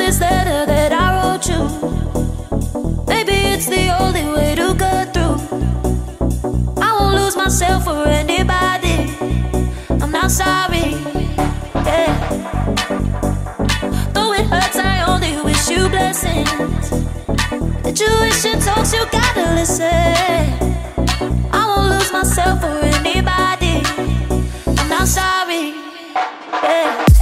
this letter that I wrote you. Maybe it's the only way to get through. I won't lose myself for anybody. I'm not sorry, yeah. Though it hurts, I only wish you blessings. The tuition talks, you gotta listen. I won't lose myself for anybody. I'm not sorry, yeah.